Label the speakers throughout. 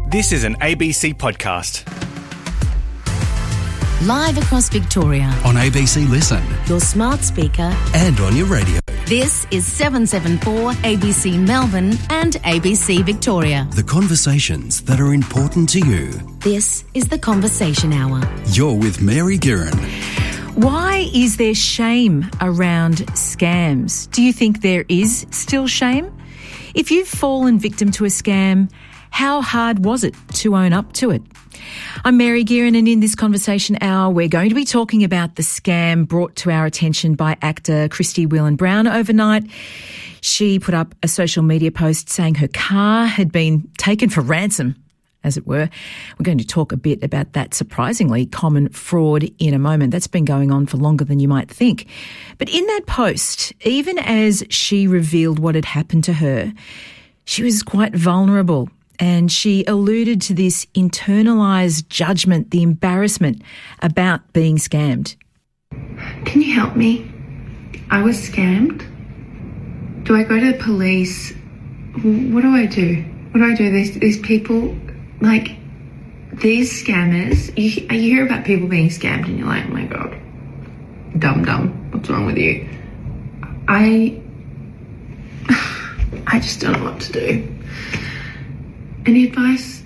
Speaker 1: This is an ABC podcast.
Speaker 2: Live across Victoria.
Speaker 3: On ABC Listen.
Speaker 2: Your smart speaker.
Speaker 3: And on your radio.
Speaker 2: This is 774 ABC Melbourne and ABC Victoria.
Speaker 3: The conversations that are important to you.
Speaker 2: This is The Conversation Hour.
Speaker 3: You're with Mary Guerin.
Speaker 4: Why is there shame around scams? Do you think there is still shame? If you've fallen victim to a scam, how hard was it to own up to it? I'm Mary Guerin, and in this Conversation Hour, we're going to be talking about the scam brought to our attention by actor Christy Whelan-Brown overnight. She put up a social media post saying her car had been taken for ransom, as it were. We're going to talk a bit about that surprisingly common fraud in a moment. That's been going on for longer than you might think. But in that post, even as she revealed what had happened to her, she was quite vulnerable. And she alluded to this internalised judgment, the embarrassment about being scammed.
Speaker 5: Can you help me? I was scammed. Do I go to the police? What do I do? What do I do? These people, like, these scammers, you hear about people being scammed and you're like, oh my God, dumb, what's wrong with you? I just don't know what to do. Any advice?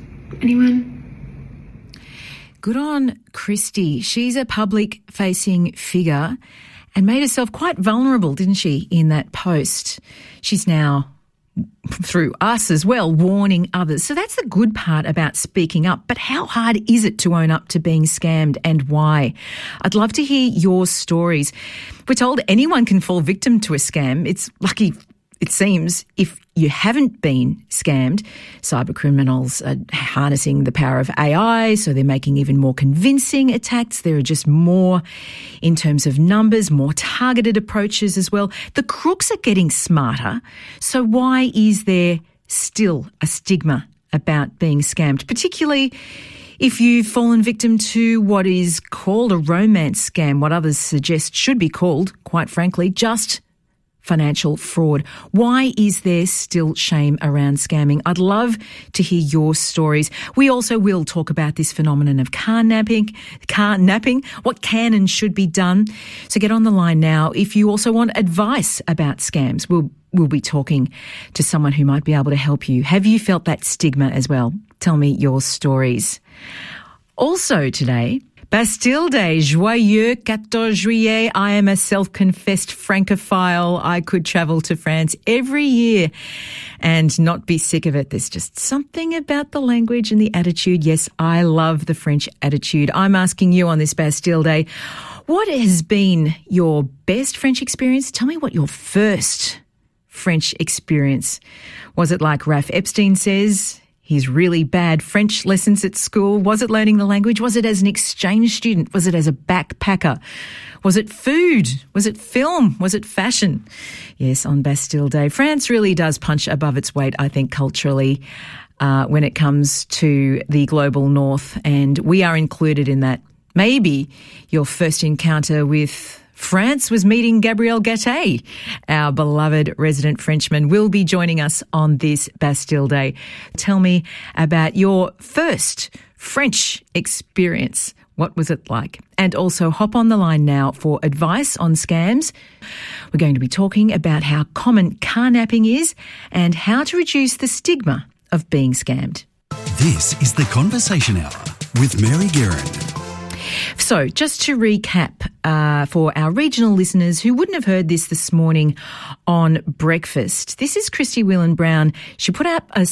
Speaker 5: Anyone?
Speaker 4: Good on Christy. She's a public-facing figure and made herself quite vulnerable, didn't she, in that post? She's now, through us as well, warning others. So that's the good part about speaking up. But how hard is it to own up to being scammed, and why? I'd love to hear your stories. We're told anyone can fall victim to a scam. It's lucky, it seems, if you haven't been scammed. Cyber criminals are harnessing the power of AI, so they're making even more convincing attacks. There are just more in terms of numbers, more targeted approaches as well. The crooks are getting smarter. So why is there still a stigma about being scammed, particularly if you've fallen victim to what is called a romance scam, what others suggest should be called, quite frankly, just financial fraud? Why is there still shame around scamming? I'd love to hear your stories. We also will talk about this phenomenon of car napping, what can and should be done. So get on the line now. If you also want advice about scams, we'll be talking to someone who might be able to help you. Have you felt that stigma as well? Tell me your stories. Also today, Bastille Day, joyeux 14 juillet. I am a self-confessed Francophile. I could travel to France every year and not be sick of it. There's just something about the language and the attitude. Yes, I love the French attitude. I'm asking you on this Bastille Day, what has been your best French experience? Tell me what your first French experience was. It like Ralph Epstein says, his really bad French lessons at school? Was it learning the language? Was it as an exchange student? Was it as a backpacker? Was it food? Was it film? Was it fashion? Yes, on Bastille Day, France really does punch above its weight, I think, culturally, when it comes to the global north, and we are included in that. Maybe your first encounter with France was meeting Gabriel Gattaz. Our beloved resident Frenchman will be joining us on this Bastille Day. Tell me about your first French experience. What was it like? And also hop on the line now for advice on scams. We're going to be talking about how common car napping is and how to reduce the stigma of being scammed.
Speaker 3: This is The Conversation Hour with Mary Guerin.
Speaker 4: So just to recap for our regional listeners who wouldn't have heard this morning on breakfast, this is Christy Whelan-Brown. She put out a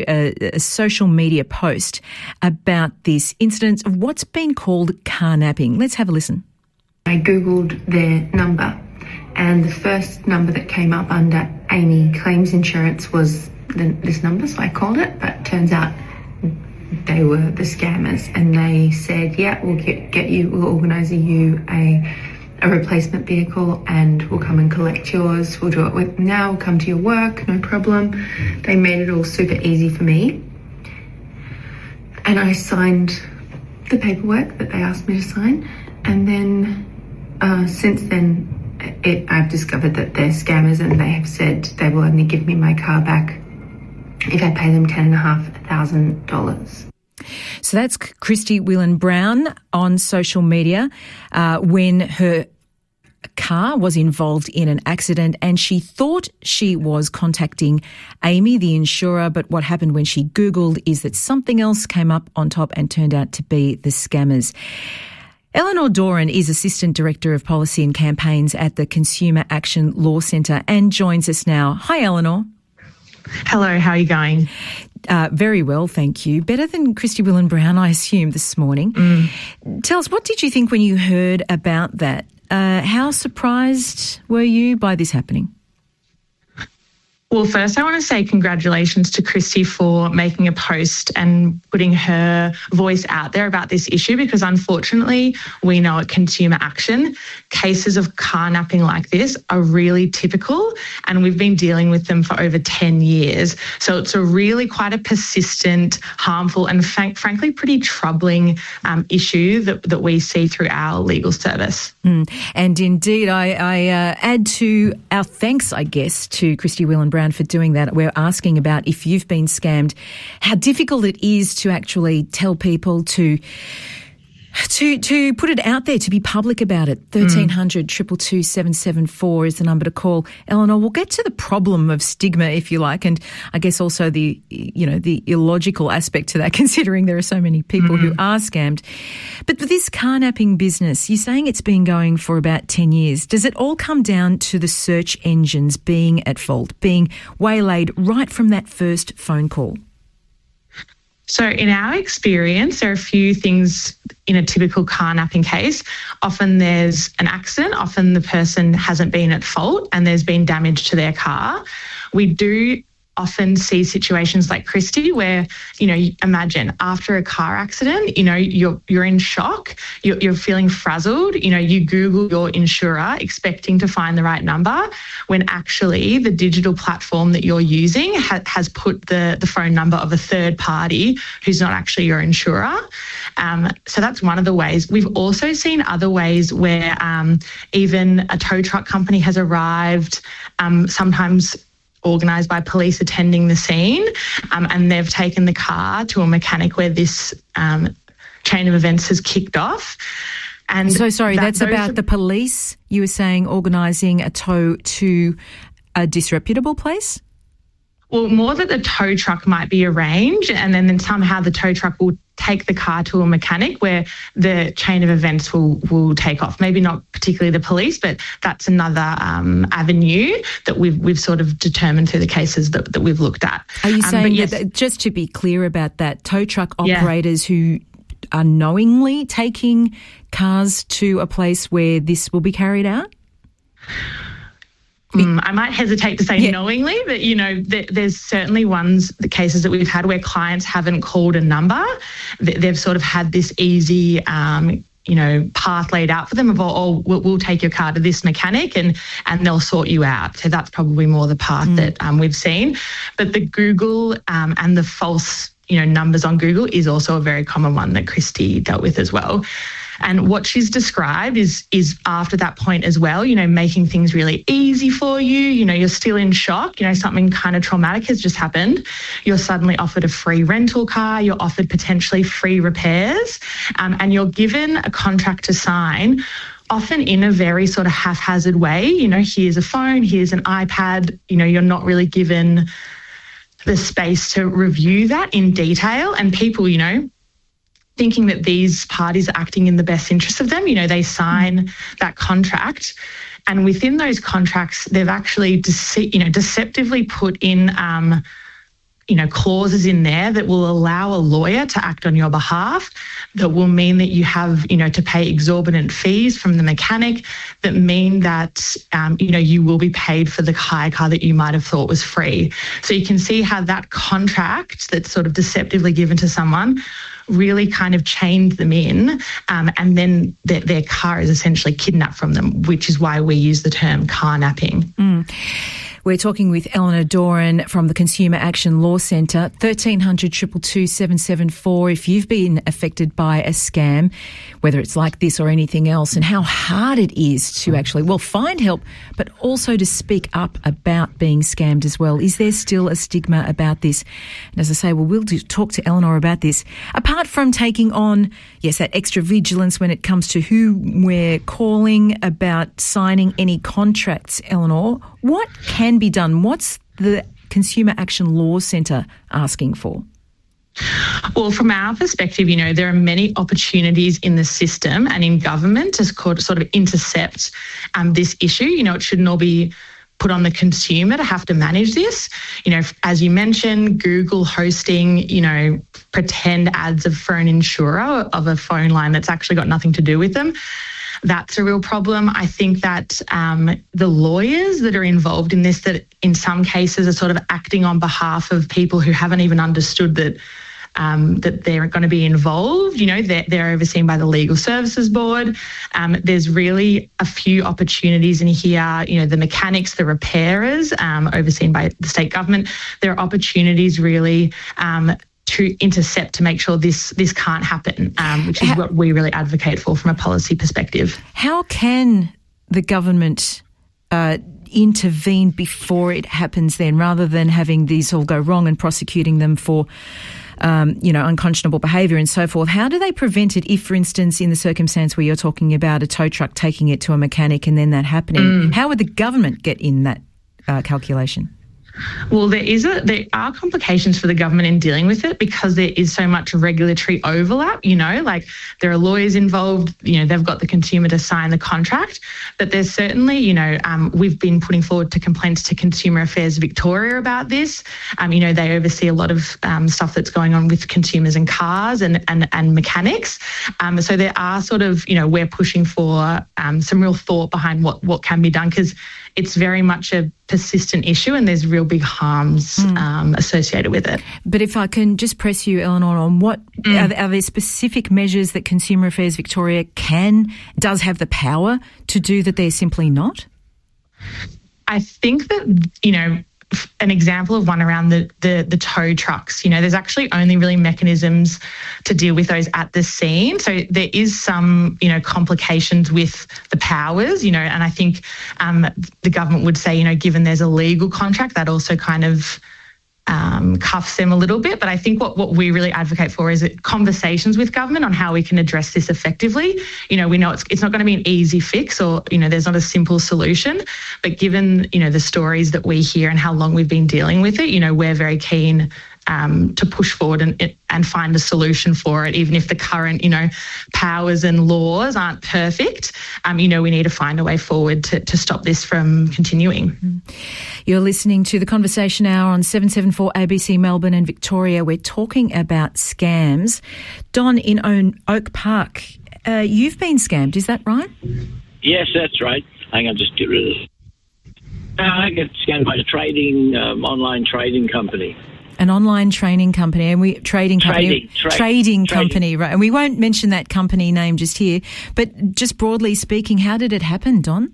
Speaker 4: social media post about this incident of what's been called car napping. Let's have a listen.
Speaker 5: I Googled their number, and the first number that came up under Amy Claims Insurance was this number, so I called it, but it turns out they were the scammers, and they said, yeah, we'll we'll organise you a replacement vehicle, and we'll come and collect yours. We'll do it now, we'll come to your work, no problem. They made it all super easy for me. And I signed the paperwork that they asked me to sign. And then since then, I've discovered that they're scammers, and they have said they will only give me my car back if I pay them $10,500 $1,000.
Speaker 4: So that's Christy Whelan-Brown on social media when her car was involved in an accident and she thought she was contacting Amy, the insurer, but what happened when she Googled is that something else came up on top and turned out to be the scammers. Eleanor Doran is Assistant Director of Policy and Campaigns at the Consumer Action Law Centre and joins us now. Hi, Eleanor.
Speaker 6: Hello, how are you going?
Speaker 4: Very well, thank you. Better than Christy Whelan-Brown, I assume, this morning. Tell us, what did you think when you heard about that? How surprised were you by this happening?
Speaker 6: Well, first I want to say congratulations to Christy for making a post and putting her voice out there about this issue, because unfortunately we know at Consumer Action cases of car napping like this are really typical and we've been dealing with them for over 10 years. So it's a really quite a persistent, harmful and frankly pretty troubling issue that we see through our legal service.
Speaker 4: And indeed, I add to our thanks, I guess, to Christy Whelan-Brown for doing that. We're asking about if you've been scammed, how difficult it is to actually tell people to put it out there, to be public about it. 1300 222 774 is the number to call. Eleanor, we'll get to the problem of stigma, if you like, and I guess also the illogical aspect to that, considering there are so many people who are scammed. But with this car napping business, you're saying it's been going for about 10 years. Does it all come down to the search engines being at fault, being waylaid right from that first phone call?
Speaker 6: So in our experience, there are a few things in a typical car napping case. Often there's an accident, often the person hasn't been at fault and there's been damage to their car. We do often see situations like Christy where, imagine after a car accident, you're in shock, you're feeling frazzled, you Google your insurer expecting to find the right number when actually the digital platform that you're using has put the phone number of a third party who's not actually your insurer. So that's one of the ways. We've also seen other ways where even a tow truck company has arrived, sometimes organised by police attending the scene, and they've taken the car to a mechanic where this chain of events has kicked off. And
Speaker 4: so sorry, that's about the police, you were saying, organising a tow to a disreputable place?
Speaker 6: Well, more that the tow truck might be arranged and then somehow the tow truck will take the car to a mechanic where the chain of events will take off. Maybe not particularly the police, but that's another avenue that we've sort of determined through the cases that we've looked at.
Speaker 4: Are you saying that, just to be clear about that, tow truck operators who are knowingly taking cars to a place where this will be carried out?
Speaker 6: I might hesitate to say knowingly, but, there's certainly the cases that we've had where clients haven't called a number. They've sort of had this easy, path laid out for them of, we'll take your car to this mechanic and they'll sort you out. So that's probably more the path that we've seen. But the Google and the false, numbers on Google is also a very common one that Christy dealt with as well. And what she's described is after that point as well, making things really easy for you. You're still in shock, something kind of traumatic has just happened. You're suddenly offered a free rental car. You're offered potentially free repairs, and you're given a contract to sign, often in a very sort of haphazard way. Here's a phone, here's an iPad. You're not really given the space to review that in detail, and people, thinking that these parties are acting in the best interest of them, they sign that contract, and within those contracts, they've actually deceptively put in, clauses in there that will allow a lawyer to act on your behalf, that will mean that you have, to pay exorbitant fees from the mechanic, that mean that, you will be paid for the hire car that you might have thought was free. So you can see how that contract that's sort of deceptively given to someone really kind of chained them in, and then their car is essentially kidnapped from them, which is why we use the term car napping.
Speaker 4: We're talking with Eleanor Doran from the Consumer Action Law Centre. 1300 222 774 if you've been affected by a scam, whether it's like this or anything else, and how hard it is to actually, find help, but also to speak up about being scammed as well. Is there still a stigma about this? And as I say, we'll talk to Eleanor about this. Apart from taking on, that extra vigilance when it comes to who we're calling about signing any contracts, Eleanor, what can be done? What's the Consumer Action Law Centre asking for?
Speaker 6: Well, from our perspective, there are many opportunities in the system and in government to sort of intercept this issue. It shouldn't all be put on the consumer to have to manage this. As you mentioned, Google hosting, pretend ads for an insurer of a phone line that's actually got nothing to do with them. That's a real problem. I think that the lawyers that are involved in this, that in some cases are sort of acting on behalf of people who haven't even understood that they're going to be involved. They're overseen by the Legal Services Board. There's really a few opportunities in here. The mechanics, the repairers, overseen by the state government. There are opportunities really to intercept, to make sure this can't happen, which is what we really advocate for from a policy perspective. How
Speaker 4: can the government intervene before it happens then, rather than having these all go wrong and prosecuting them for unconscionable behaviour and so forth? How do they prevent it if, for instance, in the circumstance where you're talking about a tow truck taking it to a mechanic and then that happening, how would the government get in that calculation?
Speaker 6: Well, there are complications for the government in dealing with it because there is so much regulatory overlap, there are lawyers involved, they've got the consumer to sign the contract, but there's certainly, we've been putting forward to complaints to Consumer Affairs Victoria about this. They oversee a lot of stuff that's going on with consumers and cars and mechanics. So there are sort of, we're pushing for some real thought behind what can be done, because it's very much a persistent issue and there's real big harms associated with it.
Speaker 4: But if I can just press you, Eleanor, on what are there specific measures that Consumer Affairs Victoria does have the power to do that they're simply not?
Speaker 6: I think that, an example of one around the tow trucks, there's actually only really mechanisms to deal with those at the scene. So there is some, complications with the powers, and I think the government would say, given there's a legal contract, that also kind of cuffs them a little bit. But I think what we really advocate for is conversations with government on how we can address this effectively. We know it's not going to be an easy fix, or, there's not a simple solution. But given, the stories that we hear and how long we've been dealing with it, we're very keen to push forward and find a solution for it, even if the current, powers and laws aren't perfect. We need to find a way forward to stop this from continuing.
Speaker 4: You're listening to the Conversation Hour on 774 ABC Melbourne and Victoria. We're talking about scams. Don in Oak Park, you've been scammed, is that right?
Speaker 7: Yes, that's right. Hang on, just get rid of this. I get scammed by a online trading company.
Speaker 4: An online training company, and trading company, right? And we won't mention that company name just here, but just broadly speaking, how did it happen, Don?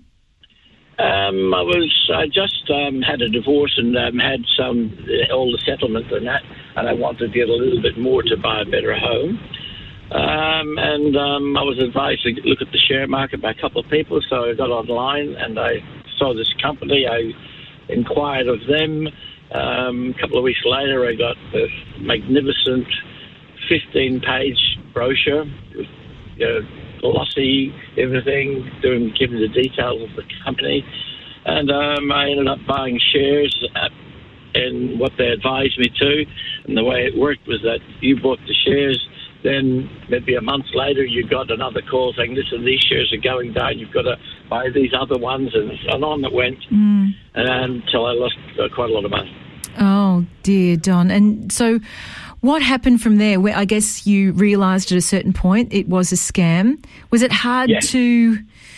Speaker 7: I just had a divorce and had all the settlement and that, and I wanted to get a little bit more to buy a better home. And I was advised to look at the share market by a couple of people, so I got online and I saw this company. I inquired of them. A couple of weeks later, I got a magnificent 15-page brochure with glossy everything, giving the details of the company. And I ended up buying shares in what they advised me to. And the way it worked was that you bought the shares, then maybe a month later you got another call saying, listen, these shares are going down, you've got to buy these other ones, and on it went, until I lost quite a lot of money.
Speaker 4: Oh, dear, Don. And so what happened from there? Where I guess you realised at a certain point it was a scam. Was it hard to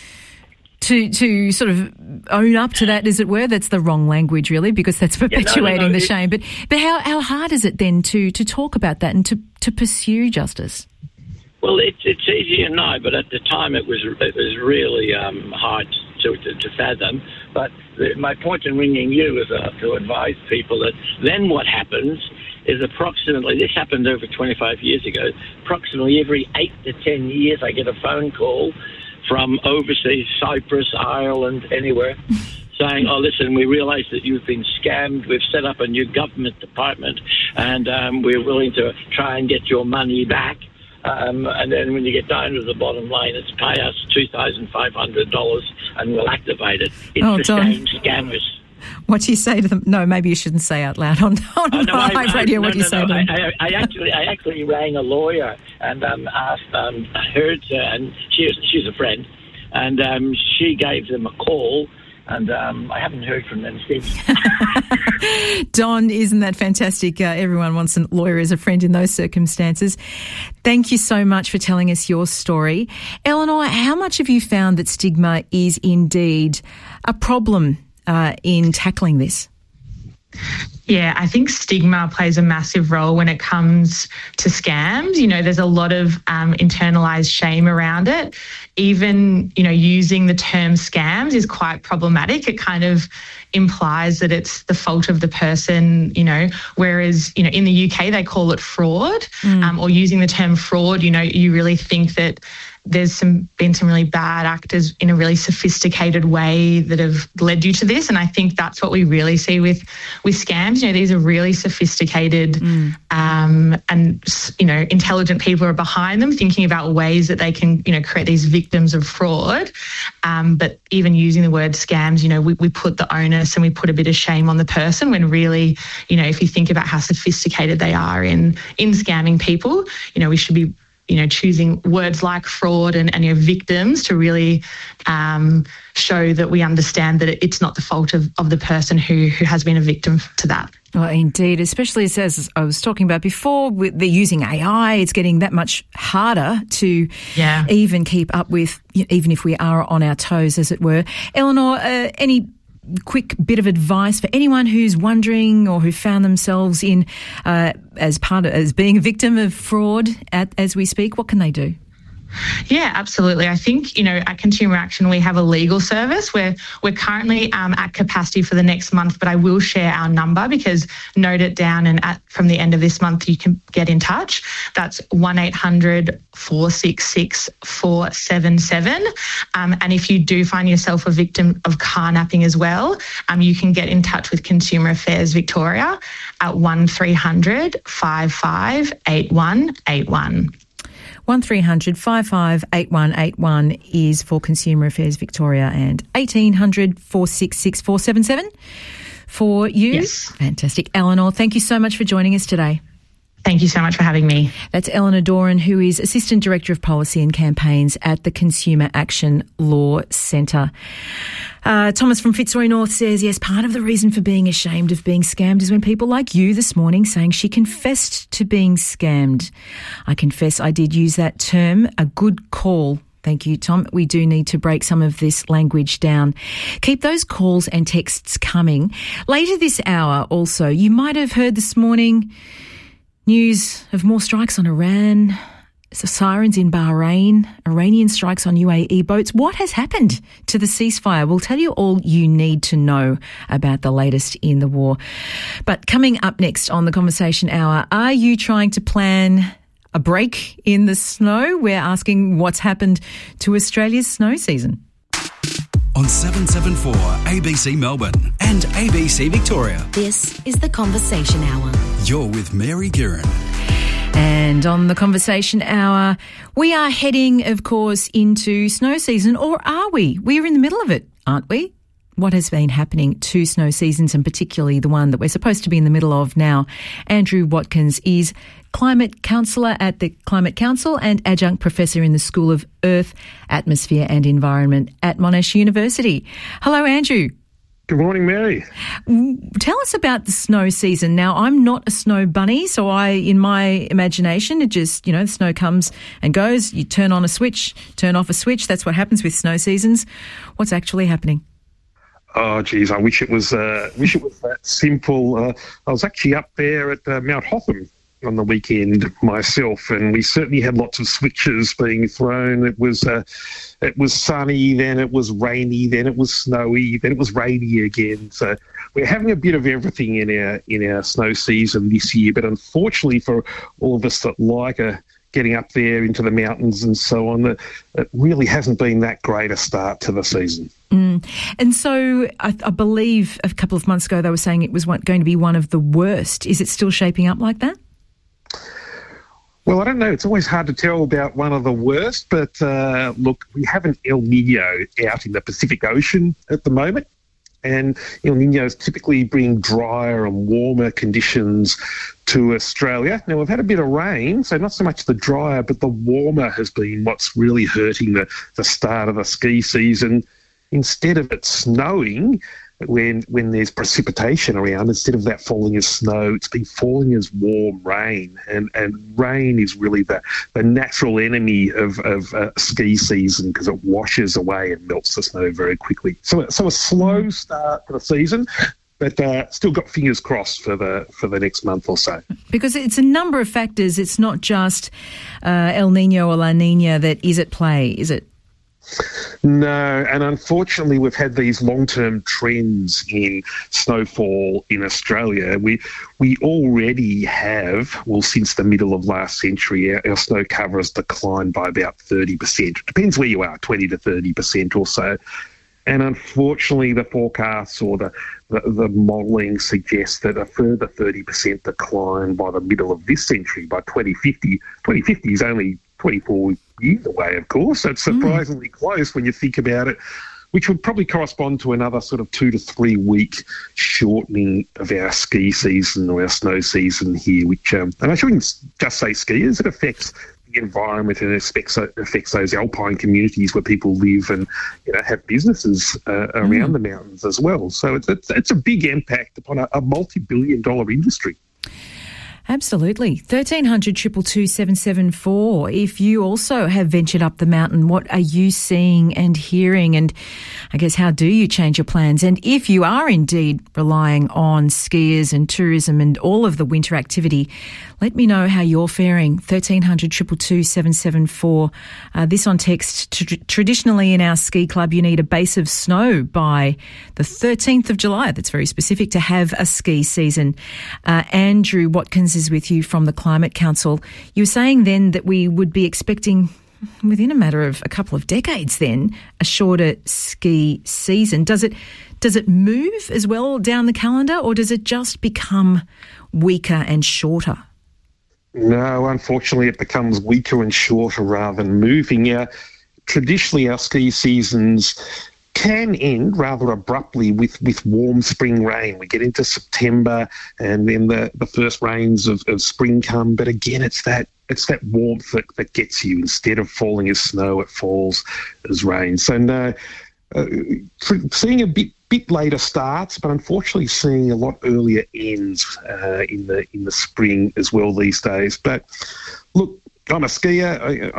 Speaker 4: sort of own up to that, as it were? That's the wrong language, really, because that's perpetuating the shame. But how hard is it then to talk about that and to pursue justice?
Speaker 7: Well, it's easier now, but at the time it was really hard to fathom. But my point in ringing you is to advise people that then what happens is approximately, this happened over 25 years ago, approximately every 8 to 10 years I get a phone call from overseas, Cyprus, Ireland, anywhere, saying, oh, listen, we realise that you've been scammed. We've set up a new government department and we're willing to try and get your money back. And then when you get down to the bottom line, it's pay us $2,500 and we'll activate it. It's the same scammers.
Speaker 4: What do you say to them? No, maybe you shouldn't say out loud on live radio. What do you say to them?
Speaker 7: I actually rang a lawyer and asked her to, and she's a friend, and she gave them a call. And I haven't heard from them since.
Speaker 4: Don, isn't that fantastic? Everyone wants a lawyer as a friend in those circumstances. Thank you so much for telling us your story. Eleanor, how much have you found that stigma is indeed a problem in tackling this?
Speaker 6: Yeah, I think stigma plays a massive role when it comes to scams. You know, there's a lot of internalised shame around it. Even, you know, using the term scams is quite problematic. It kind of implies that it's the fault of the person, you know, whereas, you know, in the UK they call it fraud, or using the term fraud, you know, you really think that there's been some really bad actors in a really sophisticated way that have led you to this. And I think that's what we really see with scams. You know, these are really sophisticated and, you know, intelligent people are behind them thinking about ways that they can, you know, create these victims of fraud. But even using the word scams, you know, we put the onus and we put a bit of shame on the person when really, you know, if you think about how sophisticated they are in scamming people, you know, we should be, you know, choosing words like fraud and you know, victims to really show that we understand that it's not the fault of the person who has been a victim to that.
Speaker 4: Well, indeed, especially as I was talking about before, they're using AI. It's getting that much harder to even keep up with, even if we are on our toes, as it were. Eleanor, any quick bit of advice for anyone who's wondering or who found themselves in as being a victim of fraud as we speak? What can they do?
Speaker 6: Yeah, absolutely. I think, you know, at Consumer Action, we have a legal service where we're currently at capacity for the next month, but I will share our number because note it down and from the end of this month, you can get in touch. That's 1-800-466-477. And if you do find yourself a victim of carnapping as well, you can get in touch with Consumer Affairs Victoria at 1300 55 8181.
Speaker 4: 1300 55 8181 is for Consumer Affairs Victoria, and 1800 466 477 for you.
Speaker 6: Yes.
Speaker 4: Fantastic. Eleanor, thank you so much for joining us today.
Speaker 6: Thank you so much for having me.
Speaker 4: That's Eleanor Doran, who is Assistant Director of Policy and Campaigns at the Consumer Action Law Centre. Thomas from Fitzroy North says, yes, part of the reason for being ashamed of being scammed is when people like you this morning saying she confessed to being scammed. I confess I did use that term. A good call. Thank you, Tom. We do need to break some of this language down. Keep those calls and texts coming. Later this hour also, you might have heard this morning news of more strikes on Iran, sirens in Bahrain, Iranian strikes on UAE boats. What has happened to the ceasefire? We'll tell you all you need to know about the latest in the war. But coming up next on the Conversation Hour, are you trying to plan a break in the snow? We're asking what's happened to Australia's snow season.
Speaker 3: On 774 ABC Melbourne and ABC Victoria.
Speaker 2: This is the Conversation Hour.
Speaker 3: You're with Mary Guerin.
Speaker 4: And on the Conversation Hour, we are heading, of course, into snow season, or are we? We're in the middle of it, aren't we? What has been happening to snow seasons, and particularly the one that we're supposed to be in the middle of now? Andrew Watkins is Climate Counsellor at the Climate Council and Adjunct Professor in the School of Earth, Atmosphere and Environment at Monash University. Hello, Andrew.
Speaker 8: Good morning, Mary.
Speaker 4: Tell us about the snow season. Now, I'm not a snow bunny, so in my imagination, it just, the snow comes and goes. You turn on a switch, turn off a switch. That's what happens with snow seasons. What's actually happening?
Speaker 8: Oh, geez, I wish it was that simple. I was actually up there at Mount Hotham on the weekend myself, and we certainly had lots of switches being thrown. It was sunny, then it was rainy, then it was snowy, then it was rainy again. So we're having a bit of everything in our snow season this year. But unfortunately for all of us that like getting up there into the mountains and so on, it really hasn't been that great a start to the season.
Speaker 4: And so I believe a couple of months ago they were saying it was going to be one of the worst. Is it still shaping up like that?
Speaker 8: Well, I don't know. It's always hard to tell about one of the worst, but look, we have an El Nino out in the Pacific Ocean at the moment, and El Ninos typically bring drier and warmer conditions to Australia. Now, we've had a bit of rain, so not so much the drier, but the warmer has been what's really hurting the start of the ski season. Instead of it snowing, when there's precipitation around, instead of that falling as snow, it's been falling as warm rain. And rain is really the natural enemy of ski season because it washes away and melts the snow very quickly. So a slow start to the season, but still got fingers crossed for the next month or so.
Speaker 4: Because it's a number of factors. It's not just El Nino or La Nina that is at play, is it?
Speaker 8: No, and unfortunately we've had these long-term trends in snowfall in Australia. We already have, well, since the middle of last century, our snow cover has declined by about 30%. It depends where you are, 20 to 30% or so. And unfortunately the forecasts or the modelling suggests that a further 30% decline by the middle of this century, by 2050. 2050 is only 24 years away, of course. So it's surprisingly close when you think about it, which would probably correspond to another sort of 2 to 3 week shortening of our ski season or our snow season here, which, and I shouldn't just say skiers, it affects the environment and it affects those alpine communities where people live and have businesses around the mountains as well. So it's a big impact upon a multi-billion-dollar industry.
Speaker 4: Absolutely. 1300 222 774. If you also have ventured up the mountain, what are you seeing and hearing? And I guess how do you change your plans? And if you are indeed relying on skiers and tourism and all of the winter activity, let me know how you're faring. 1300 222 774. This on text. Traditionally in our ski club, you need a base of snow by the 13th of July. That's very specific to have a ski season. Andrew Watkins is with you from the Climate Council. You were saying then that we would be expecting, within a matter of a couple of decades then, a shorter ski season. Does it move as well down the calendar, or does it just become weaker and shorter?
Speaker 8: No, unfortunately it becomes weaker and shorter rather than moving. Traditionally our ski seasons can end rather abruptly with warm spring rain. We get into September and then the first rains of spring come. But again, it's that warmth that gets you. Instead of falling as snow, it falls as rain. So no, seeing a bit later starts, but unfortunately seeing a lot earlier ends in the spring as well these days. But look, I'm a skier.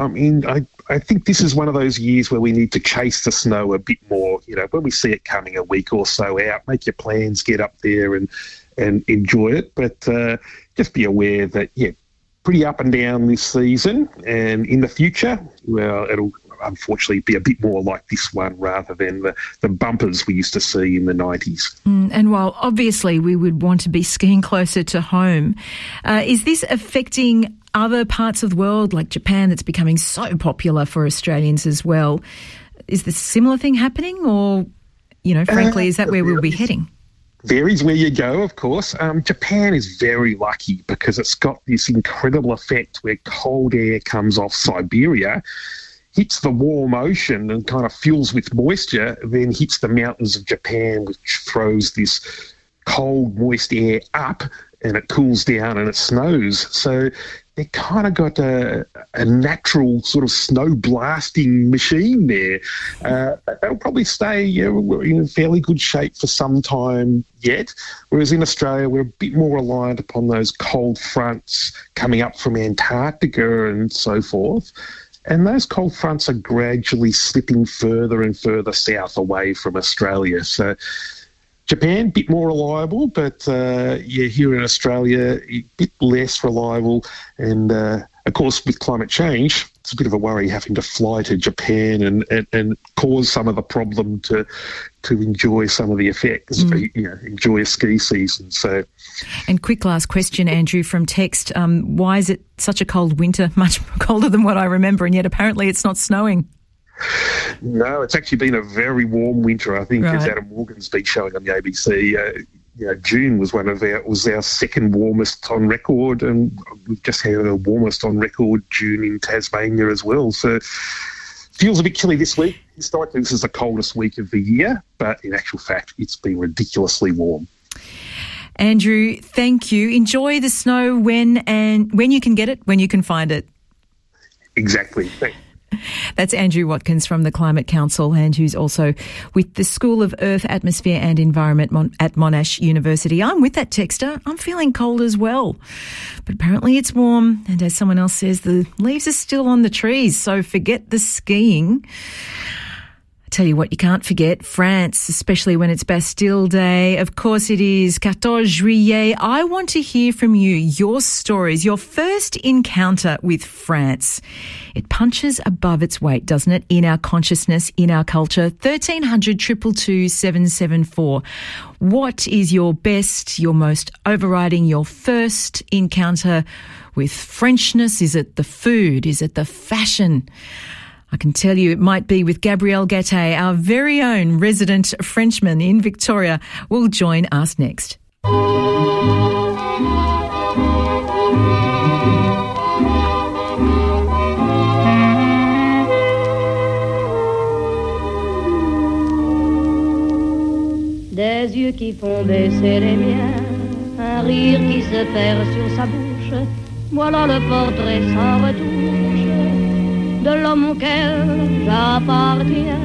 Speaker 8: I think this is one of those years where we need to chase the snow a bit more. When we see it coming a week or so out, make your plans, get up there and enjoy it. But just be aware that, pretty up and down this season. And in the future, well, it'll unfortunately be a bit more like this one rather than the bumpers we used to see in the 90s.
Speaker 4: And while obviously we would want to be skiing closer to home, is this affecting other parts of the world like Japan that's becoming so popular for Australians as well? Is the similar thing happening or, frankly, is that where we'll be heading?
Speaker 8: Varies where you go, of course. Japan is very lucky because it's got this incredible effect where cold air comes off Siberia, hits the warm ocean and kind of fills with moisture, then hits the mountains of Japan, which throws this cold, moist air up and it cools down and it snows. So they kind of got a natural sort of snow blasting machine there. They'll probably stay in fairly good shape for some time yet, whereas in Australia we're a bit more reliant upon those cold fronts coming up from Antarctica and so forth. And those cold fronts are gradually slipping further and further south away from Australia. So Japan, a bit more reliable, but here in Australia, a bit less reliable. And of course, with climate change, it's a bit of a worry having to fly to Japan and cause some of the problem to enjoy some of the effects, enjoy a ski season. So,
Speaker 4: and quick last question, Andrew, from text. Why is it such a cold winter, much colder than what I remember, and yet apparently it's not snowing?
Speaker 8: No, it's actually been a very warm winter. I think, as Adam Morgan's been showing on the ABC, June was our second warmest on record, and we've just had the warmest on record June in Tasmania as well. So, feels a bit chilly this week. Historically, this is the coldest week of the year, but in actual fact, it's been ridiculously warm.
Speaker 4: Andrew, thank you. Enjoy the snow when you can get it, when you can find it.
Speaker 8: Exactly. Thanks.
Speaker 4: That's Andrew Watkins from the Climate Council, and who's also with the School of Earth, Atmosphere and Environment at Monash University. I'm with that texter. I'm feeling cold as well, but apparently it's warm. And as someone else says, the leaves are still on the trees, so forget the skiing. Tell you what, you can't forget France, especially when it's Bastille Day. Of course it is 14 Juillet. I want to hear from you, your stories, your first encounter with France. It punches above its weight, doesn't it, in our consciousness, in our culture. 1300 222 774. What is your best, your most overriding, your first encounter with Frenchness? Is it the food? Is it the fashion? I can tell you it might be with Gabrielle Gattei, our very own resident Frenchman in Victoria, will join us next.
Speaker 9: Des yeux qui font baisser les miens, un rire qui se perd sur sa bouche, voilà le portrait sans retouche de l'homme auquel j'appartiens.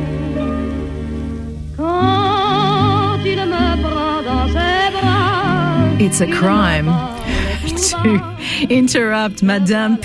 Speaker 9: Quand il me prend dans ses bras.
Speaker 4: It's a crime to interrupt Madame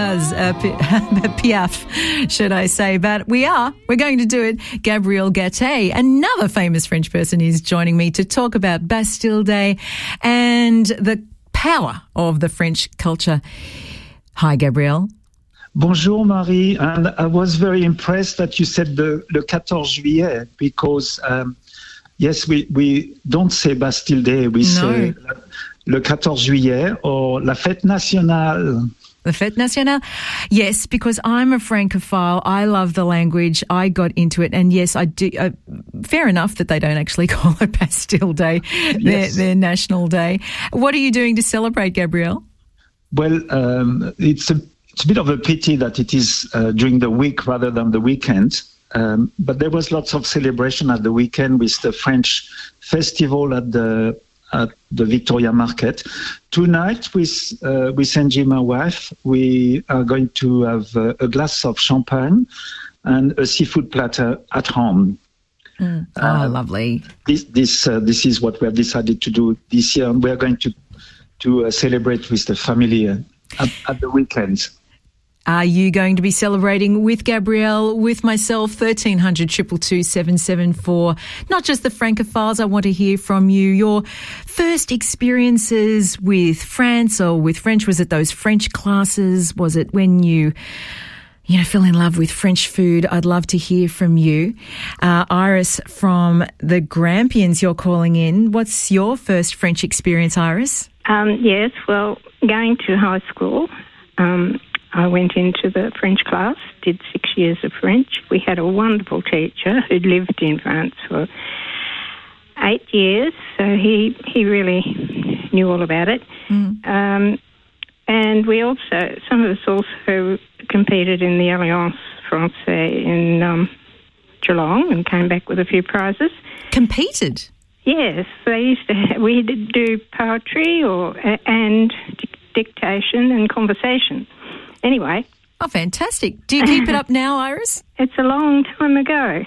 Speaker 4: Piaf, should I say, but we're going to do it. Gabrielle Gattei, another famous French person, is joining me to talk about Bastille Day and the power of the French culture. Hi, Gabrielle.
Speaker 10: Bonjour, Marie. And I was very impressed that you said le 14 juillet because, yes, we don't say Bastille Day. We say le 14 juillet or la fête nationale.
Speaker 4: The Fête Nationale? Yes, because I'm a Francophile. I love the language. I got into it. And yes, I do. Fair enough that they don't actually call it Bastille Day, their national day. What are you doing to celebrate, Gabrielle?
Speaker 10: Well, it's a bit of a pity that it is during the week rather than the weekend. But there was lots of celebration at the weekend with the French festival at the Victoria Market. Tonight with Angie, my wife, we are going to have a glass of champagne and a seafood platter at home.
Speaker 4: Lovely.
Speaker 10: This is what we have decided to do this year, and we are going to celebrate with the family at the weekend.
Speaker 4: Are you going to be celebrating with Gabrielle, with myself? 1300 222 774. Not just the Francophiles. I want to hear from you. Your first experiences with France or with French. Was it those French classes? Was it when you fell in love with French food? I'd love to hear from you. Iris from the Grampians, you're calling in. What's your first French experience, Iris?
Speaker 11: Yes, well, going to high school, I went into the French class, did 6 years of French. We had a wonderful teacher who'd lived in France for 8 years, so he really knew all about it. And some of us also competed in the Alliance Française in Geelong and came back with a few prizes.
Speaker 4: Competed?
Speaker 11: Yes, we did do poetry and dictation and conversation. Anyway.
Speaker 4: Oh, fantastic. Do you keep it up now, Iris?
Speaker 11: It's a long time ago.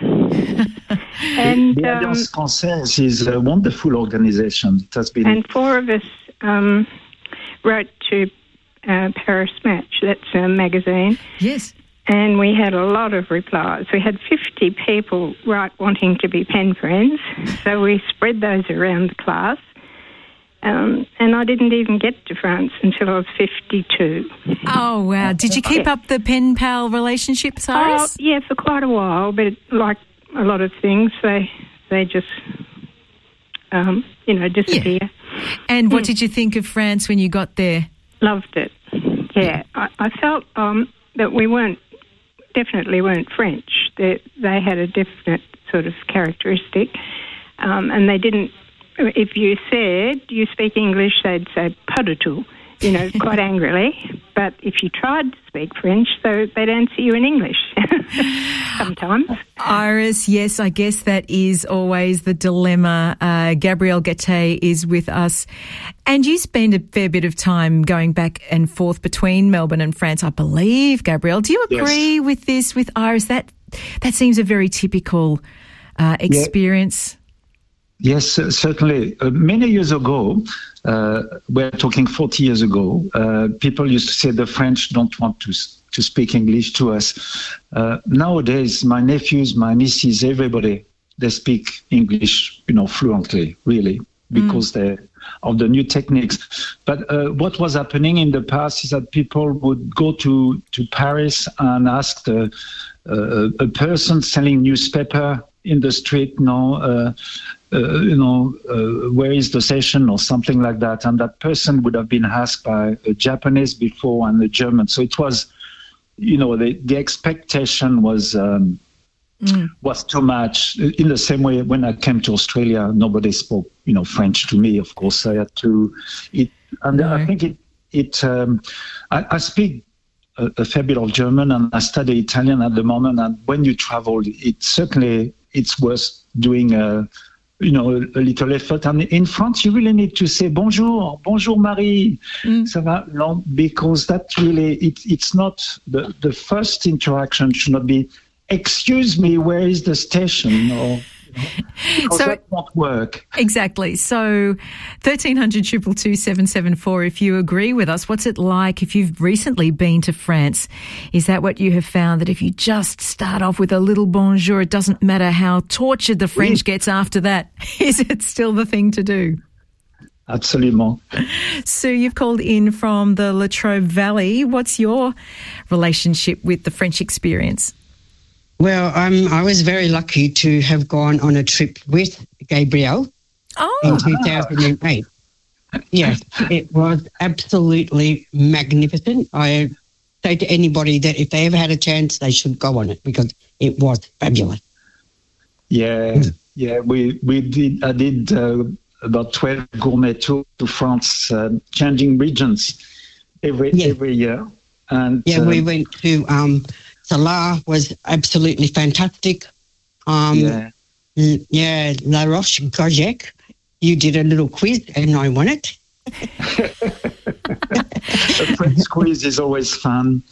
Speaker 11: And
Speaker 10: the Alliance Française is a wonderful organisation. It has been.
Speaker 11: And 4 of us wrote to Paris Match. That's a magazine.
Speaker 4: Yes.
Speaker 11: And we had a lot of replies. We had 50 people wanting to be pen friends. So we spread those around the class. And I didn't even get to France until I was 52.
Speaker 4: Oh, wow. Did you keep up the pen pal relationship, Iris?
Speaker 11: Yeah, for quite a while. But like a lot of things, they just, disappear.
Speaker 4: Yeah. And what did you think of France when you got there?
Speaker 11: Loved it. Yeah. I felt that we definitely weren't French. They had a definite sort of characteristic, and they didn't. If you said you speak English, they'd say pas du tout, quite angrily. But if you tried to speak French, they'd answer you in English sometimes.
Speaker 4: Iris, yes, I guess that is always the dilemma. Gabrielle Gaté is with us. And you spend a fair bit of time going back and forth between Melbourne and France, I believe, Gabrielle. Do you agree with this, with Iris? That seems a very typical experience.
Speaker 10: Yes, certainly. Many years ago, we're talking 40 years ago, people used to say the French don't want to speak English to us. Nowadays, my nephews, my nieces, everybody, they speak English, fluently, really, because of the new techniques. But what was happening in the past is that people would go to Paris and ask a person selling newspaper in the street, where is the station or something like that. And that person would have been asked by a Japanese before and a German. So it was, the expectation was too much. In the same way, when I came to Australia, nobody spoke, French to me. Of course, I had to. I think I speak a fair bit of German and I study Italian at the moment. And when you travel, it's worth doing a little effort. And in France, you really need to say bonjour Marie, ça va? No, because that really, it's not, the first interaction should not be, excuse me, where is the station? Or, because that won't work.
Speaker 4: Exactly. So 1300 222 774, if you agree with us, what's it like if you've recently been to France? Is that what you have found, that if you just start off with a little bonjour, it doesn't matter how tortured the French gets after that? Is it still the thing to do?
Speaker 10: Absolutely.
Speaker 4: Sue, you've called in from the Latrobe Valley. What's your relationship with the French experience?
Speaker 12: Well, I was very lucky to have gone on a trip with Gabrielle in 2008. Yes, it was absolutely magnificent. I say to anybody that if they ever had a chance, they should go on it because it was fabulous.
Speaker 10: Yeah, we did. I did about 12 gourmet tours to France, changing regions every year. And
Speaker 12: we went to Salar, was absolutely fantastic. La Roche-Gorgec. You did a little quiz and I won it.
Speaker 10: A French quiz is always fun.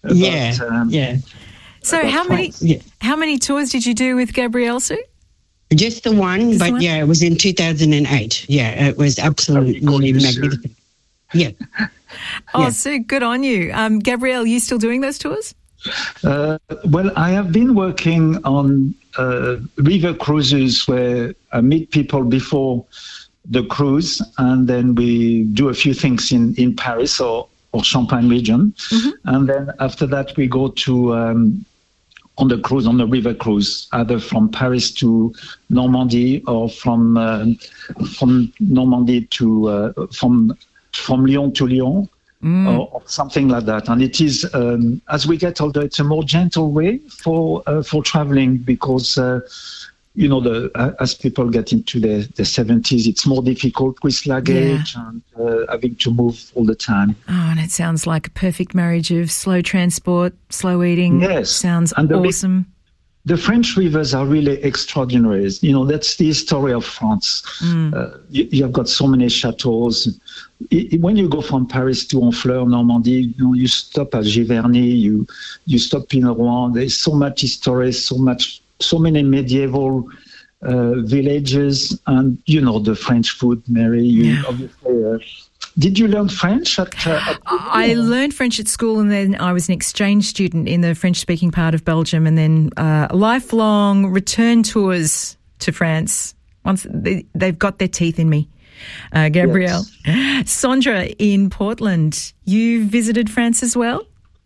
Speaker 4: So how many tours did you do with Gabrielle, Sue?
Speaker 12: Just the one, it was in 2008. Yeah, it was absolutely magnificent. Yeah.
Speaker 4: Sue, good on you. Gabrielle, you still doing those tours?
Speaker 10: Well, I have been working on river cruises where I meet people before the cruise, and then we do a few things in Paris or Champagne region. Mm-hmm. And then after that, we go to on the river cruise, either from Paris to Normandy or from Normandy to from Lyon to Lyon. Or something like that. And it is, as we get older, it's a more gentle way for traveling because, as people get into their 70s, it's more difficult with luggage and having to move all the time.
Speaker 4: Oh, and it sounds like a perfect marriage of slow transport, slow eating.
Speaker 10: Yes.
Speaker 4: Sounds awesome.
Speaker 10: The French rivers are really extraordinary. That's the story of France. You've got so many chateaus. When you go from Paris to Honfleur, Normandy, you stop at Giverny, you stop in Rouen. There's so much history, so many medieval villages, and the French food, Mary. Obviously Did you learn French at
Speaker 4: I learned French at school, and then I was an exchange student in the French-speaking part of Belgium, and then lifelong return tours to France. Once they've got their teeth in me. Gabrielle. Yes. Sandra in Portland, you visited France as well?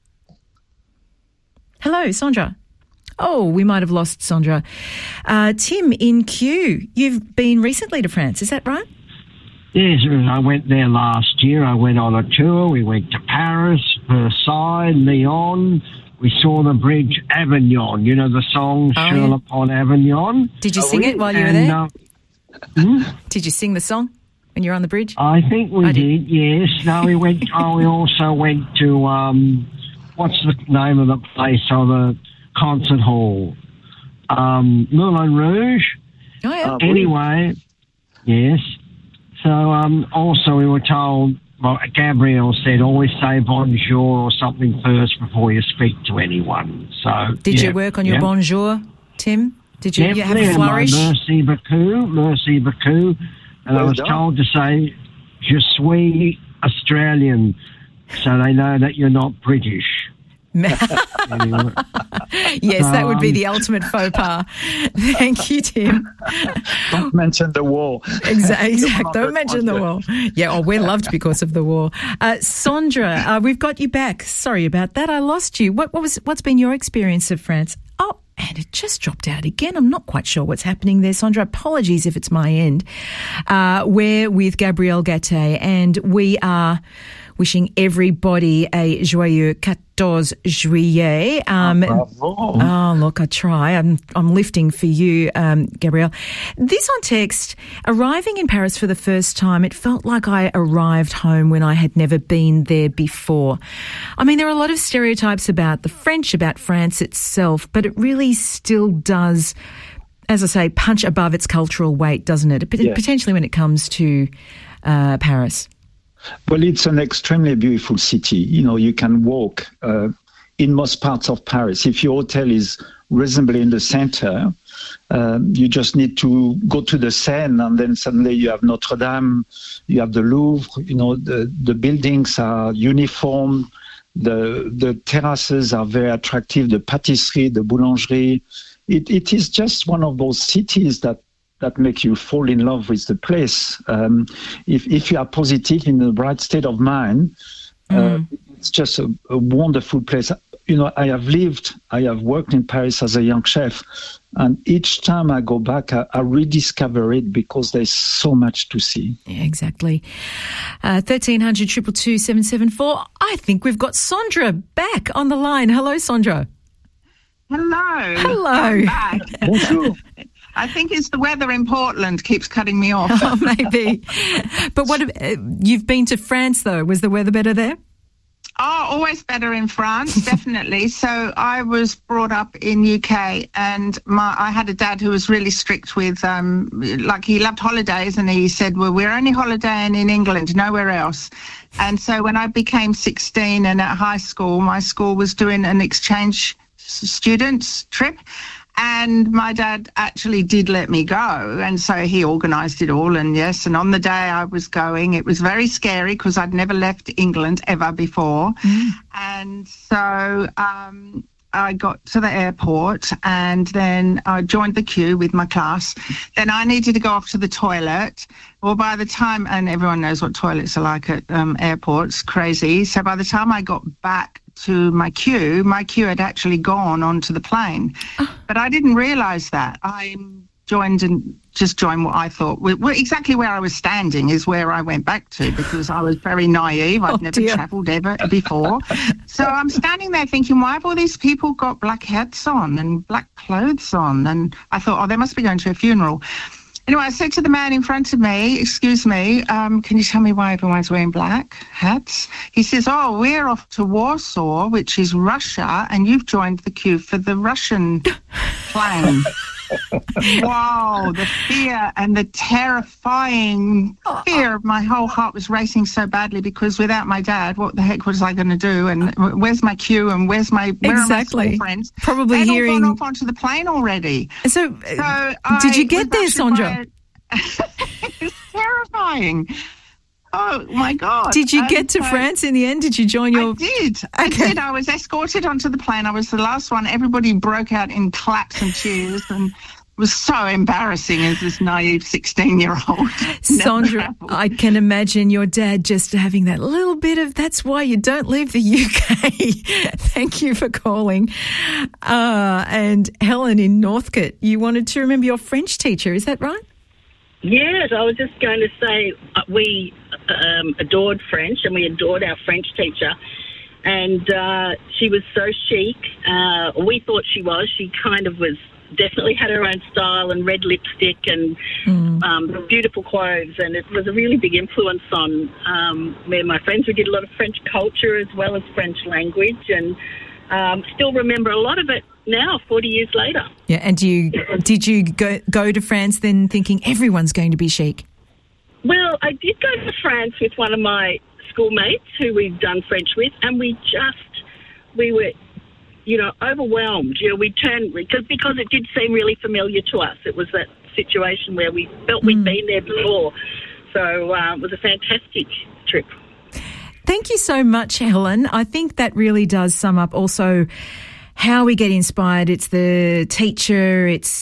Speaker 4: Hello, Sandra. Oh, we might have lost Sandra. Tim in Kew, you've been recently to France, is that right?
Speaker 13: Yes, I went there last year. I went on a tour. We went to Paris, Versailles, Lyon. We saw the bridge Avignon. You know the song Shirl upon Avignon?
Speaker 4: Did you sing it while you were there? Did you sing the song when you were on the bridge?
Speaker 13: I think we did, yes. No, we went. We also went to, what's the name of the place, the concert hall? Moulin Rouge.
Speaker 4: Oh, yeah.
Speaker 13: Anyway, yes. So also we were told, well, Gabrielle said, always say bonjour or something first before you speak to anyone. So
Speaker 4: did you work on your bonjour, Tim? Did you have a flourish?
Speaker 13: Merci beaucoup. And I was told to say, je suis Australian, so they know that you're not British.
Speaker 4: Anyway. Yes, that would be the ultimate faux pas. Thank you, Tim.
Speaker 10: Don't mention the war.
Speaker 4: Exactly. Don't mention the war. Yeah, we're loved because of the war. Sandra, we've got you back. Sorry about that. I lost you. What's been your experience of France? Oh, and it just dropped out again. I'm not quite sure what's happening there, Sandra. Apologies if it's my end. We're with Gabrielle Gaté, and we are wishing everybody a joyeux 14 juillet. Oh, look, I try. I'm lifting for you, Gabrielle. This on text, arriving in Paris for the first time, it felt like I arrived home when I had never been there before. I mean, there are a lot of stereotypes about the French, about France itself, but it really still does, as I say, punch above its cultural weight, doesn't it? Potentially when it comes to Paris.
Speaker 10: Well, it's an extremely beautiful city. You know, you can walk in most parts of Paris. If your hotel is reasonably in the center, you just need to go to the Seine, and then suddenly you have Notre Dame, you have the Louvre. You know, the buildings are uniform. The terraces are very attractive. The patisserie, the boulangerie. It is just one of those cities that make you fall in love with the place. If you are positive, in a bright state of mind, it's just a wonderful place. You know, I have worked in Paris as a young chef, and each time I go back, I rediscover it because there's so much to see.
Speaker 4: Yeah, exactly. 1300 222 774. I think we've got Sandra back on the line. Hello, Sandra.
Speaker 14: Hello.
Speaker 4: Hello.
Speaker 14: I'm back.
Speaker 10: Bonjour.
Speaker 14: I think it's the weather in Portland keeps cutting me off.
Speaker 4: Oh, maybe. But you've been to France, though. Was the weather better there?
Speaker 14: Oh, always better in France, definitely. So I was brought up in UK, and I had a dad who was really strict with, he loved holidays, and he said, well, we're only holidaying in England, nowhere else. And so when I became 16 and at high school, my school was doing an exchange students trip. And my dad actually did let me go. And so he organised it all. And yes, and on the day I was going, it was very scary because I'd never left England ever before. And so I got to the airport, and then I joined the queue with my class. Then I needed to go off to the toilet. Well, by the time, and everyone knows what toilets are like at airports, crazy. So by the time I got back to my queue had actually gone onto the plane. But I didn't realise that. I joined what I thought. Well, exactly where I was standing is where I went back to, because I was very naive. I've never travelled ever before. So I'm standing there thinking, why have all these people got black hats on and black clothes on? And I thought, they must be going to a funeral. Anyway, I said to the man in front of me, excuse me, can you tell me why everyone's wearing black hats? He says, we're off to Warsaw, which is Russia, and you've joined the queue for the Russian plane. Wow, the fear and the terrifying fear of my whole heart was racing so badly, because without my dad, what the heck was I going to do? And where's my queue, and where are my school friends?
Speaker 4: Probably
Speaker 14: They'd
Speaker 4: hearing...
Speaker 14: all gone off onto the plane already.
Speaker 4: So did you get there, Sandra?
Speaker 14: It's terrifying. Oh, my God.
Speaker 4: Did you get to France in the end? Did you join your...
Speaker 14: I did. I was escorted onto the plane. I was the last one. Everybody broke out in claps and cheers, and was so embarrassing as this naive 16-year-old.
Speaker 4: Sandra, I can imagine your dad just having that little bit of, that's why you don't leave the UK. Thank you for calling. And Helen in Northcote, you wanted to remember your French teacher, is that right?
Speaker 15: Yes, I was just going to say we adored French and we adored our French teacher. And she was so chic. We thought she was. She kind of was, definitely had her own style and red lipstick and beautiful clothes. And it was a really big influence on me and my friends. We did a lot of French culture as well as French language, and still remember a lot of it now, 40 years later.
Speaker 4: Yeah, and did you go to France then thinking everyone's going to be chic?
Speaker 15: Well, I did go to France with one of my schoolmates who we'd done French with, and we were, overwhelmed. We turned, because it did seem really familiar to us. It was that situation where we felt we'd been there before. So it was a fantastic trip.
Speaker 4: Thank you so much, Helen. I think that really does sum up also how we get inspired. It's the teacher, it's,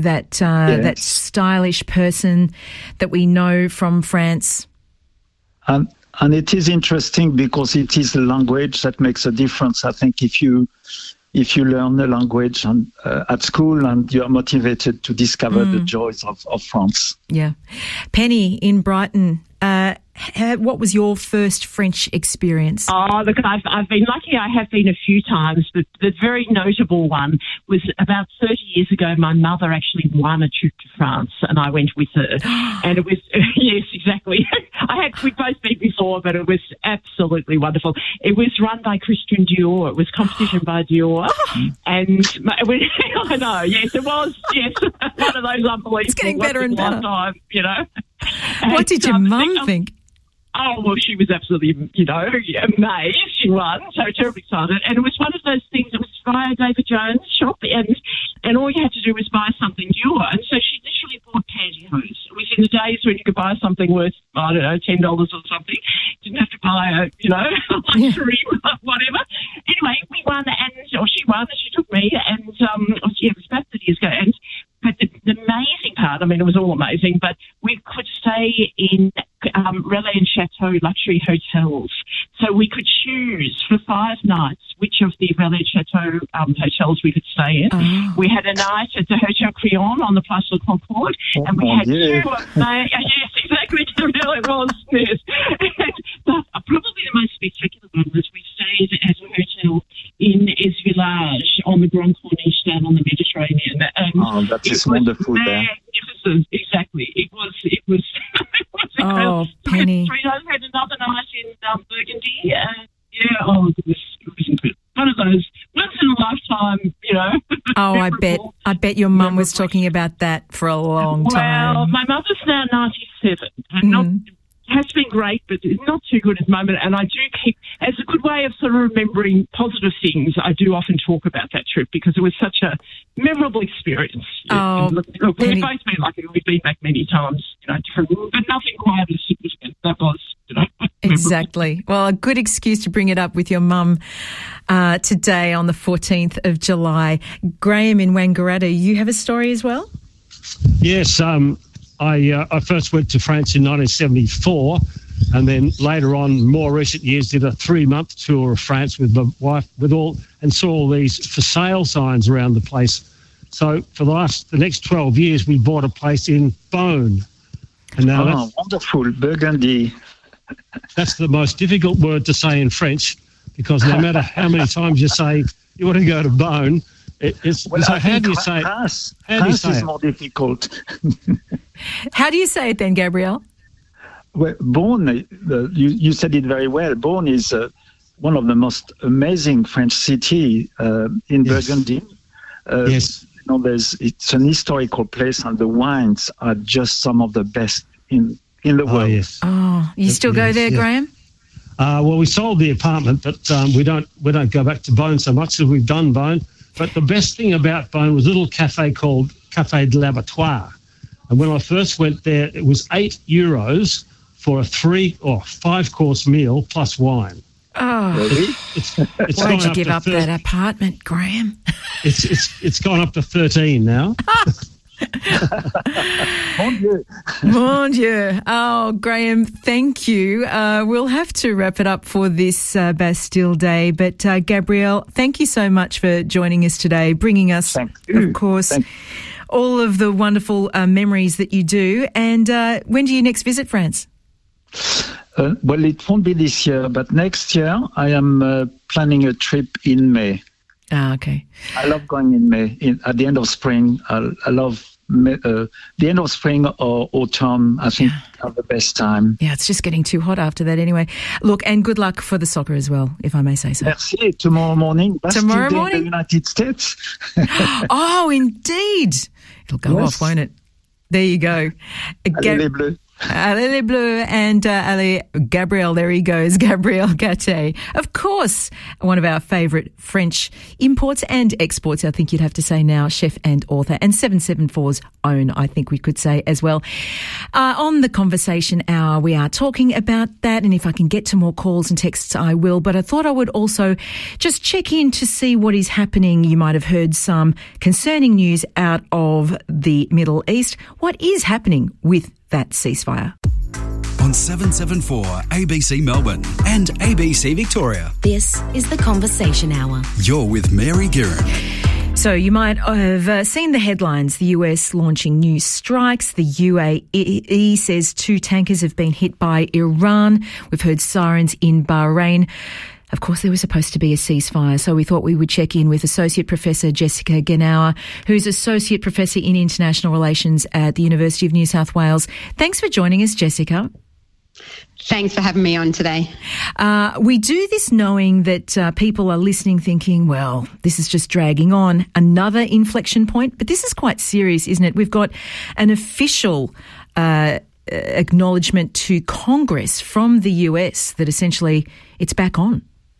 Speaker 4: that stylish person that we know from France.
Speaker 10: And it is interesting because it is the language that makes a difference. I think if you learn the language at school and you're motivated to discover the joys of France.
Speaker 4: Yeah. Penny in Brighton, what was your first French experience?
Speaker 16: Oh, look, I've been lucky. I have been a few times, but the very notable one was about 30 years ago. My mother actually won a trip to France, and I went with her. And it was, yes, exactly. We'd both been before, but it was absolutely wonderful. It was run by Christian Dior. It was competition by Dior. And I know, yes, it was. Yes, one of those unbelievable.
Speaker 4: It's getting better and better.
Speaker 16: Time,
Speaker 4: What did your mum think?
Speaker 16: Oh, well, she was absolutely, amazed. She won, so terribly excited. And it was one of those things, it was via David Jones' shop, and all you had to do was buy something Dior. And so she literally bought pantyhose. It was in the days when you could buy something worth, I don't know, $10 or something. Didn't have to buy a, luxury, whatever. Anyway, we won, she won, and she took me, and it was about 30 years ago. But the amazing part, it was all amazing, but we could stay in Relais and Chateau luxury hotels. So we could choose for 5 nights which of the Relais and Chateau hotels we could stay in. Oh. We had a night at the Hotel Crillon on the Place de Concorde, and we had 2 yes, exactly, it was, yes. But probably the most spectacular one was we stayed at a hotel in Es Village on the Grand Corniche down on the Mediterranean. And
Speaker 10: that is wonderful there.
Speaker 16: Magnificent, exactly. It was
Speaker 4: oh, Penny.
Speaker 16: We had another night in Burgundy. It was incredible. One of those once in a lifetime,
Speaker 4: Oh, I bet your mum was talking about that for a long time.
Speaker 16: Well, my mother's now 97 and has been great, but not too good at the moment. And I do keep, as a good way of sort of remembering positive things, I do often talk about that trip because it was such a memorable experience.
Speaker 4: Oh,
Speaker 16: look, we've both been lucky. We've been back many times, different, but nothing quite as significant. That was,
Speaker 4: Exactly. Well, a good excuse to bring it up with your mum today on the 14th of July. Graham in Wangaratta, you have a story as well?
Speaker 17: Yes, I first went to France in 1974, and then later on, more recent years, did a 3-month tour of France with my wife, and saw all these for sale signs around the place. So for the next 12 years, we bought a place in Beaune. And now
Speaker 10: wonderful, Burgundy.
Speaker 17: That's the most difficult word to say in French, because no matter how many times you say you want to go to Beaune, so how do you say it?
Speaker 10: Grasse is more difficult.
Speaker 4: How do you say it then, Gabrielle?
Speaker 10: Well, Beaune, you said it very well. Beaune is one of the most amazing French city in Burgundy.
Speaker 17: Yes.
Speaker 10: It's an historical place, and the wines are just some of the best in the world.
Speaker 17: Yes.
Speaker 4: Oh, you still go there, Graham?
Speaker 17: Well, we sold the apartment, but we don't go back to Beaune so much as we've done Beaune. But the best thing about Beaune was a little cafe called Café de l'Abattoir. And when I first went there, it was €8 for a 3 or 5 course meal plus wine.
Speaker 4: Oh,
Speaker 17: It's
Speaker 4: why'd
Speaker 17: gone
Speaker 4: you
Speaker 17: up
Speaker 4: give
Speaker 17: to
Speaker 4: up that apartment, Graham?
Speaker 17: It's gone up to 13 now.
Speaker 10: Mon Dieu.
Speaker 4: Mon Dieu. Oh, Graham, thank you. We'll have to wrap it up for this Bastille Day. But Gabrielle, thank you so much for joining us today, bringing us, of course, all of the wonderful memories that you do. And when do you next visit France?
Speaker 10: Well, it won't be this year, but next year I am planning a trip in May.
Speaker 4: Ah, okay.
Speaker 10: I love going in May, at the end of spring. I love the end of spring or autumn. I think are the best time.
Speaker 4: Yeah, it's just getting too hot after that anyway. Look, and good luck for the soccer as well, if I may say so.
Speaker 10: Merci. Tomorrow morning.
Speaker 4: Tomorrow
Speaker 10: Day
Speaker 4: morning?
Speaker 10: in the United States.
Speaker 4: Oh, indeed. It'll go off, won't it? There you go.
Speaker 10: Allez les Bleus.
Speaker 4: Allez les Bleus and allez, Gabrielle, there he goes, Gabrielle Gaté. Of course, one of our favourite French imports and exports, I think you'd have to say now, chef and author, and 774's own, I think we could say as well. On the Conversation Hour, we are talking about that, and if I can get to more calls and texts, I will. But I thought I would also just check in to see what is happening. You might have heard some concerning news out of the Middle East. What is happening with that ceasefire?
Speaker 3: On 774 ABC Melbourne and ABC Victoria.
Speaker 2: This is the Conversation Hour.
Speaker 3: You're with Mary Giron.
Speaker 4: So you might have seen the headlines. The US launching new strikes. The UAE says 2 tankers have been hit by Iran. We've heard sirens in Bahrain. Of course, there was supposed to be a ceasefire, so we thought we would check in with Associate Professor Jessica Genauer, who's Associate Professor in International Relations at the University of New South Wales. Thanks for joining us, Jessica.
Speaker 18: Thanks for having me on today.
Speaker 4: We do this knowing that people are listening thinking, well, this is just dragging on. Another inflection point, but this is quite serious, isn't it? We've got an official acknowledgement to Congress from the US that essentially it's back on.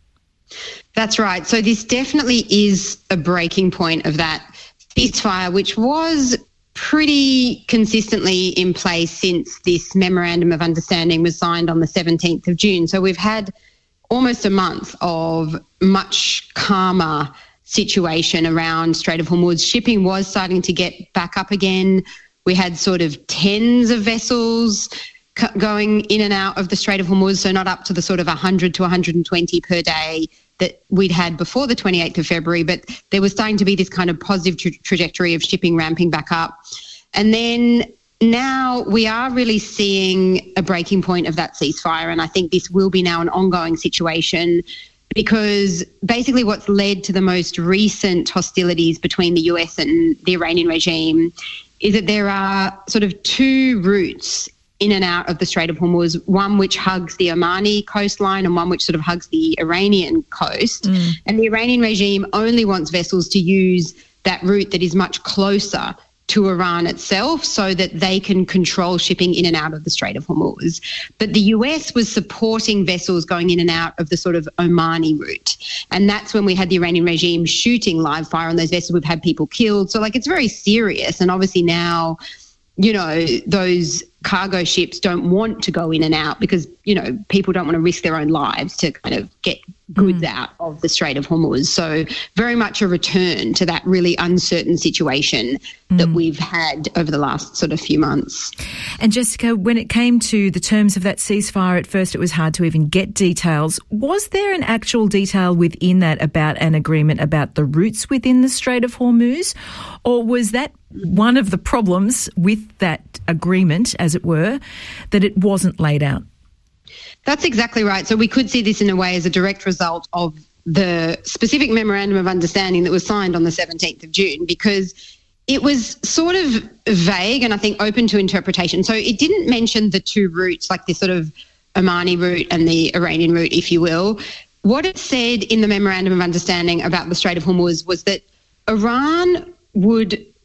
Speaker 18: That's right. So this definitely is a breaking point of that ceasefire, which was pretty consistently in place since this memorandum of understanding was signed on the 17th of June. So we've had almost a month of much calmer situation around Strait of Hormuz. Shipping was starting to get back up again. We had sort of tens of vessels going in and out of the Strait of Hormuz, so not up to the sort of 100 to 120 per day that we'd had before the 28th of February, but there was starting to be this kind of positive trajectory of shipping ramping back up. And then now we are really seeing a breaking point of that ceasefire, and I think this will be now an ongoing situation because basically what's led to the most recent hostilities between the US and the Iranian regime is that there are sort of 2 routes in and out of the Strait of Hormuz, one which hugs the Omani coastline and one which sort of hugs the Iranian coast. And the Iranian regime only wants vessels to use that route that is much closer to Iran itself so that they can control shipping in and out of the Strait of Hormuz. But the US was supporting vessels going in and out of the sort of Omani route. And that's when we had the Iranian regime shooting live fire on those vessels. We've had people killed. So, like, it's very serious. And obviously now, you know, those cargo ships don't want to go in and out because, you know, people don't want to risk their own lives to kind of get goods out of the Strait of Hormuz. So very much a return to that really uncertain situation that we've had over the last sort of few months.
Speaker 4: And Jessica, when it came to the terms of that ceasefire, at first it was hard to even get details. Was there an actual detail within that about an agreement about the routes within the Strait of Hormuz? Or was that one of the problems with that agreement, as it were, that it wasn't laid out?
Speaker 18: That's exactly right. So we could see this in a way as a direct result of the specific memorandum of understanding that was signed on the 17th of June, because it was sort of vague and I think open to interpretation. So it didn't mention the 2 routes, like the sort of Omani route and the Iranian route, if you will. What it said in the memorandum of understanding about the Strait of Hormuz was that Iran would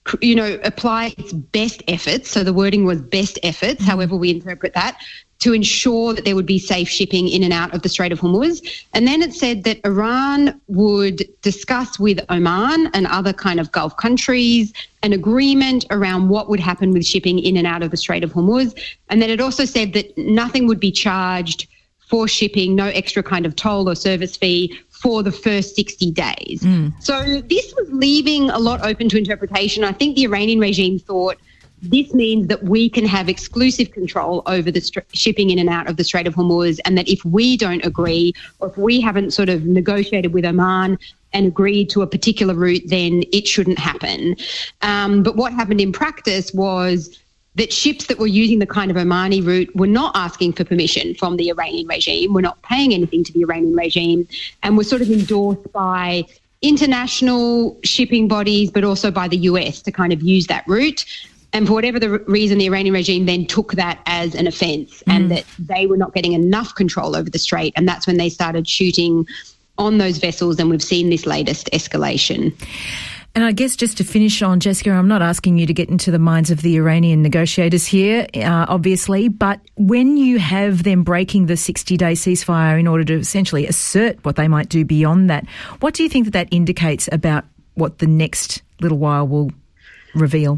Speaker 18: apply its best efforts. So the wording was best efforts, however we interpret that, to ensure that there would be safe shipping in and out of the Strait of Hormuz. And then it said that Iran would discuss with Oman and other kind of Gulf countries an agreement around what would happen with shipping in and out of the Strait of Hormuz. And then it also said that nothing would be charged for shipping, no extra kind of toll or service fee for the first 60 days. So this was leaving a lot open to interpretation. I think the Iranian regime thought this means that we can have exclusive control over the shipping in and out of the Strait of Hormuz, and that if we don't agree, or if we haven't sort of negotiated with Oman and agreed to a particular route, then it shouldn't happen. But what happened in practice was that ships that were using the kind of Omani route were not asking for permission from the Iranian regime, were not paying anything to the Iranian regime, and were sort of endorsed by international shipping bodies, but also by the US to kind of use that route. And for whatever the reason, the Iranian regime then took that as an offence and that they were not getting enough control over the strait. And that's when they started shooting on those vessels, and we've seen this latest escalation.
Speaker 4: And I guess just to finish on, Jessica, I'm not asking you to get into the minds of the Iranian negotiators here, obviously, but when you have them breaking the 60-day ceasefire in order to essentially assert what they might do beyond that, what do you think that indicates about what the next little while will reveal?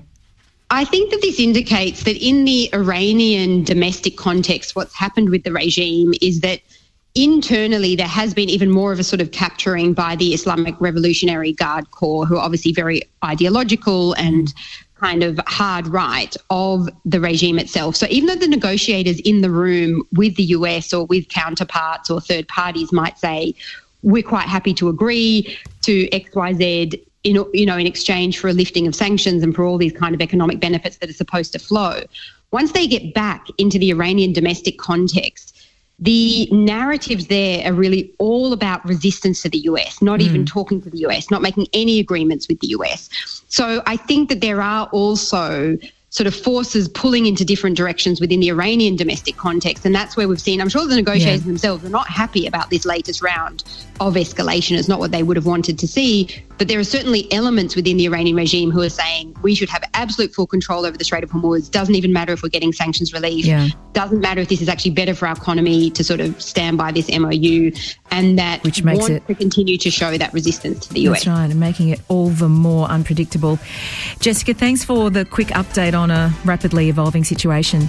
Speaker 18: I think that this indicates that in the Iranian domestic context, what's happened with the regime is that internally there has been even more of a sort of capturing by the Islamic Revolutionary Guard Corps, who are obviously very ideological and kind of hard right of the regime itself. So even though the negotiators in the room with the US or with counterparts or third parties might say, we're quite happy to agree to XYZ in exchange for a lifting of sanctions and for all these kind of economic benefits that are supposed to flow. Once they get back into the Iranian domestic context, the narratives there are really all about resistance to the US, not even talking to the US, not making any agreements with the US. So I think that there are also sort of forces pulling into different directions within the Iranian domestic context. And that's where we've seen, I'm sure the negotiators themselves are not happy about this latest round of escalation. It's not what they would have wanted to see. But there are certainly elements within the Iranian regime who are saying we should have absolute full control over the Strait of Hormuz. Doesn't even matter if we're getting sanctions relief. Doesn't matter if this is actually better for our economy to sort of stand by this MOU, and that
Speaker 4: which makes it
Speaker 18: to continue to show that resistance to the US.
Speaker 4: That's right, and making it all the more unpredictable. Jessica, thanks for the quick update on a rapidly evolving situation.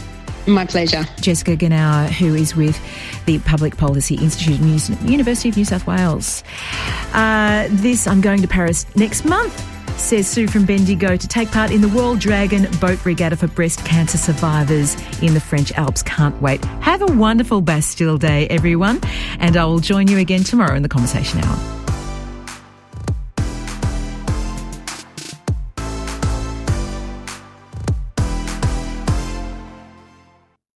Speaker 18: My pleasure.
Speaker 4: Jessica Genauer, who is with the Public Policy Institute at University of New South Wales. I'm going to Paris next month, says Sue from Bendigo, to take part in the World Dragon Boat Regatta for breast cancer survivors in the French Alps. Can't wait. Have a wonderful Bastille Day, everyone, and I will join you again tomorrow in the Conversation Hour.